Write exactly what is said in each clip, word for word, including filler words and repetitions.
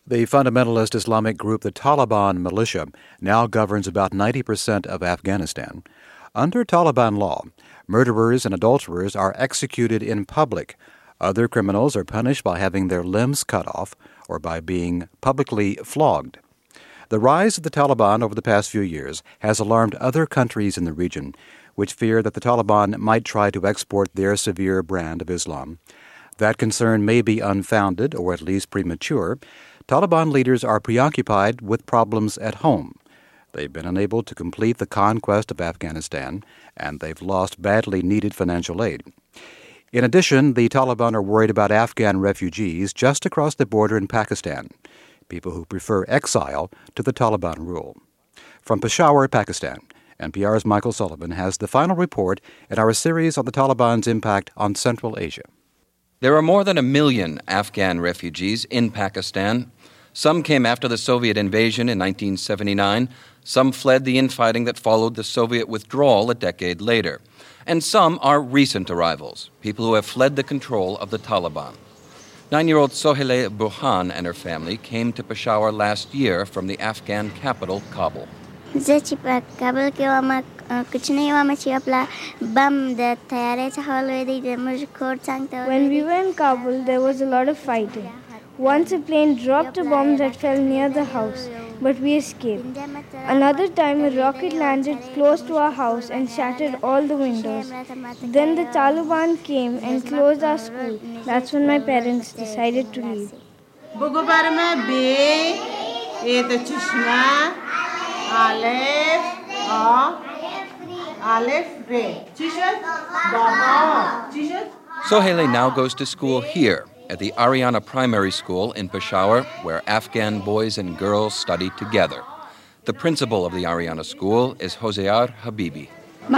The fundamentalist Islamic group, the Taliban militia, now governs about ninety percent of Afghanistan. Under Taliban law, murderers and adulterers are executed in public. Other criminals are punished by having their limbs cut off or by being publicly flogged. The rise of the Taliban over the past few years has alarmed other countries in the region, which fear that the Taliban might try to export their severe brand of Islam. That concern may be unfounded or at least premature. Taliban leaders are preoccupied with problems at home. They've been unable to complete the conquest of Afghanistan, and they've lost badly needed financial aid. In addition, the Taliban are worried about Afghan refugees just across the border in Pakistan, people who prefer exile to the Taliban rule. From Peshawar, Pakistan, N P R's Michael Sullivan has the final report in our series on the Taliban's impact on Central Asia. There are more than a million Afghan refugees in Pakistan. Some came after the Soviet invasion in nineteen seventy-nine. Some fled the infighting that followed the Soviet withdrawal a decade later. And some are recent arrivals, people who have fled the control of the Taliban. Nine-year-old Sohaila Burhan and her family came to Peshawar last year from the Afghan capital, Kabul. When we were in Kabul, there was a lot of fighting. Once a plane dropped a bomb that fell near the house, but we escaped. Another time a rocket landed close to our house and shattered all the windows. Then the Taliban came and closed our school. That's when my parents decided to leave. Sohaila now goes to school here at the Ariana Primary School in Peshawar, where Afghan boys and girls study together. The principal of the Ariana School is Hoseyar Habibi.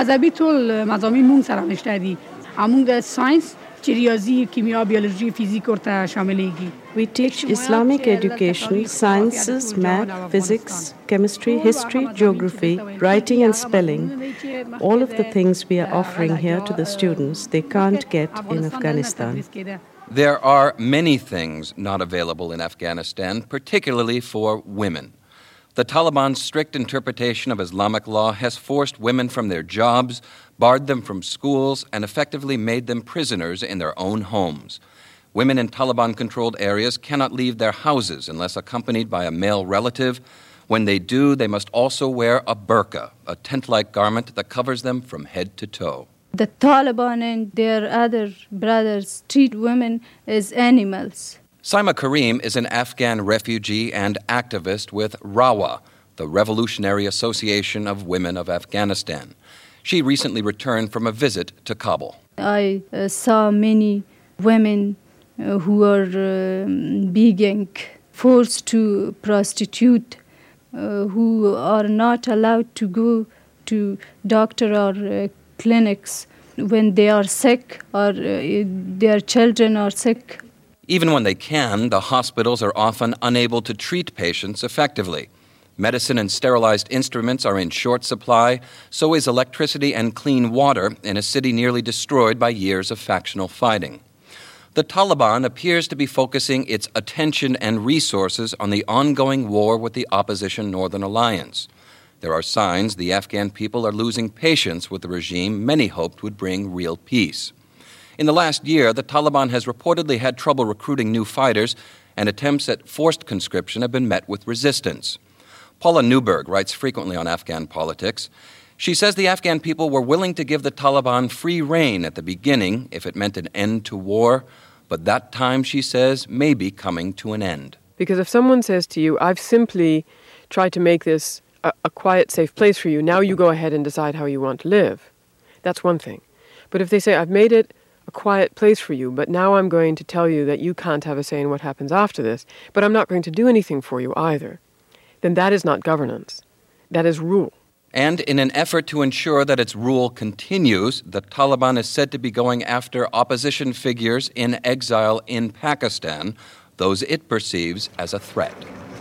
We teach Islamic education, sciences, math, physics, chemistry, history, geography, writing and spelling. All of the things we are offering here to the students, they can't get in Afghanistan. There are many things not available in Afghanistan, particularly for women. The Taliban's strict interpretation of Islamic law has forced women from their jobs, barred them from schools, and effectively made them prisoners in their own homes. Women in Taliban-controlled areas cannot leave their houses unless accompanied by a male relative. When they do, they must also wear a burqa, a tent-like garment that covers them from head to toe. The Taliban and their other brothers treat women as animals. Saima Karim is an Afghan refugee and activist with RAWA, the Revolutionary Association of Women of Afghanistan. She recently returned from a visit to Kabul. I uh, saw many women uh, who are uh, being forced to prostitute, uh, who are not allowed to go to doctor or uh, clinics when they are sick or uh, their children are sick. Even when they can, the hospitals are often unable to treat patients effectively. Medicine and sterilized instruments are in short supply, so is electricity and clean water in a city nearly destroyed by years of factional fighting. The Taliban appears to be focusing its attention and resources on the ongoing war with the opposition Northern Alliance. There are signs the Afghan people are losing patience with the regime many hoped would bring real peace. In the last year, the Taliban has reportedly had trouble recruiting new fighters, and attempts at forced conscription have been met with resistance. Paula Newberg writes frequently on Afghan politics. She says the Afghan people were willing to give the Taliban free rein at the beginning if it meant an end to war, but that time, she says, may be coming to an end. Because if someone says to you, I've simply tried to make this a, a quiet, safe place for you, now you go ahead and decide how you want to live, that's one thing. But if they say, I've made it a quiet place for you, but now I'm going to tell you that you can't have a say in what happens after this, but I'm not going to do anything for you either, then that is not governance. That is rule. And in an effort to ensure that its rule continues, the Taliban is said to be going after opposition figures in exile in Pakistan, those it perceives as a threat.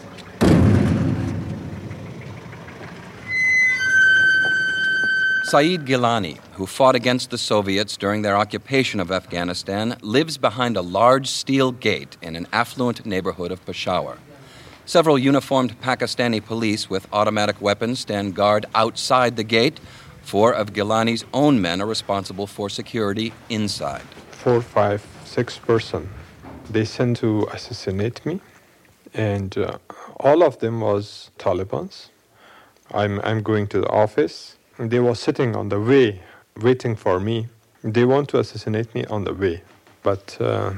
Saeed Gilani, who fought against the Soviets during their occupation of Afghanistan, lives behind a large steel gate in an affluent neighborhood of Peshawar. Several uniformed Pakistani police with automatic weapons stand guard outside the gate. Four of Gilani's own men are responsible for security inside. Four, five, six person. They sent to assassinate me, and uh, all of them was Talibans. I'm I'm going to the office. They were sitting on the way, waiting for me. They want to assassinate me on the way, but uh,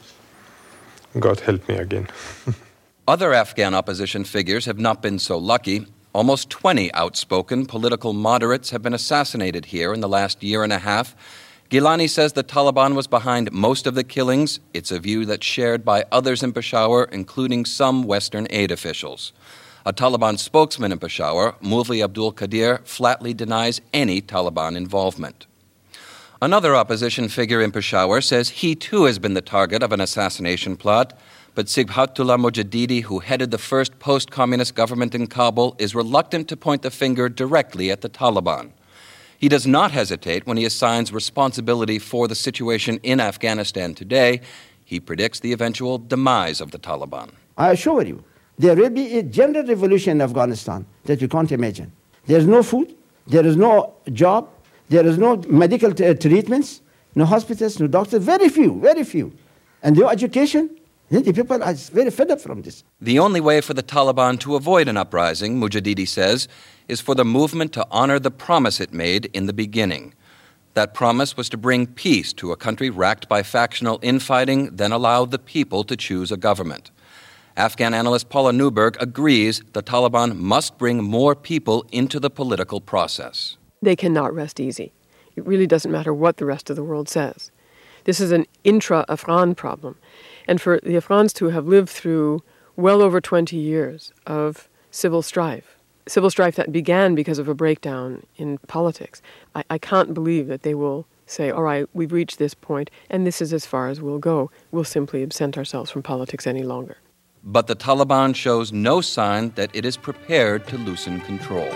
God help me again. Other Afghan opposition figures have not been so lucky. Almost twenty outspoken political moderates have been assassinated here in the last year and a half. Gilani says the Taliban was behind most of the killings. It's a view that's shared by others in Peshawar, including some Western aid officials. A Taliban spokesman in Peshawar, Mulvi Abdul Qadir, flatly denies any Taliban involvement. Another opposition figure in Peshawar says he too has been the target of an assassination plot. But Sibhatullah Mujadidi, who headed the first post-communist government in Kabul, is reluctant to point the finger directly at the Taliban. He does not hesitate when he assigns responsibility for the situation in Afghanistan today. He predicts the eventual demise of the Taliban. I assure you, there will be a general revolution in Afghanistan that you can't imagine. There is no food, there is no job, there is no medical t- treatments, no hospitals, no doctors, very few, very few. And no education. The people are very fed up from this. The only way for the Taliban to avoid an uprising, Mujadidi says, is for the movement to honor the promise it made in the beginning. That promise was to bring peace to a country racked by factional infighting, then allow the people to choose a government. Afghan analyst Paula Newberg agrees the Taliban must bring more people into the political process. They cannot rest easy. It really doesn't matter what the rest of the world says. This is an intra-Afghan problem. And for the Afghans to have lived through well over twenty years of civil strife, civil strife that began because of a breakdown in politics, I, I can't believe that they will say, all right, we've reached this point, and this is as far as we'll go. We'll simply absent ourselves from politics any longer. But the Taliban shows no sign that it is prepared to loosen control.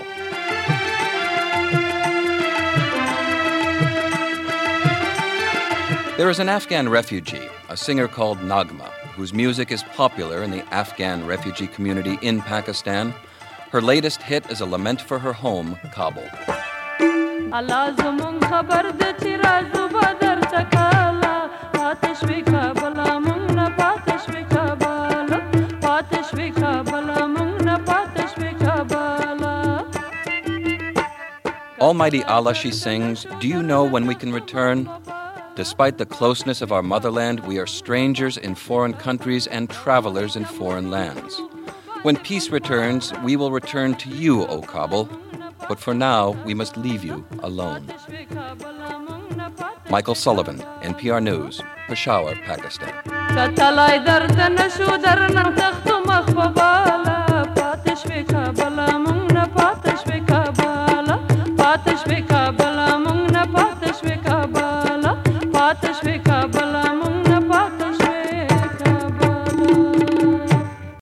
There is an Afghan refugee, a singer called Nagma, whose music is popular in the Afghan refugee community in Pakistan. Her latest hit is a lament for her home, Kabul. Almighty Allah, she sings, do you know when we can return? Despite the closeness of our motherland, we are strangers in foreign countries and travelers in foreign lands. When peace returns, we will return to you, O Kabul, but for now, we must leave you alone. Michael Sullivan, N P R News, Peshawar, Pakistan.